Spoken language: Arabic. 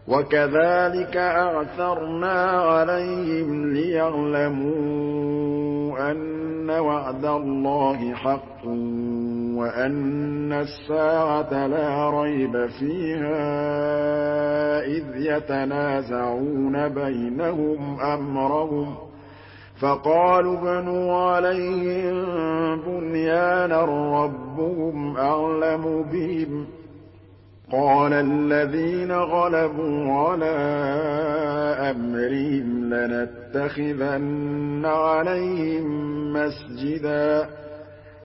وَكَذَٰلِكَ أَعْثَرْنَا عَلَيْهِمْ لِيَعْلَمُوا أَنَّ وَعْدَ اللَّهِ حَقٌّ وَأَنَّ السَّاعَةَ لَا رَيْبَ فِيهَا إِذْ يَتَنَازَعُونَ بَيْنَهُمْ أَمْرَهُمْ فَقَالُوا ابْنُوا عَلَيْهِم بُنْيَانًا رَّبُّهُمْ أَعْلَمُ بِهِمْ ۚ قَالَ الَّذِينَ غَلَبُوا عَلَىٰ أَمْرِهِمْ لَنَتَّخِذَنَّ عَلَيْهِم مَّسْجِدًا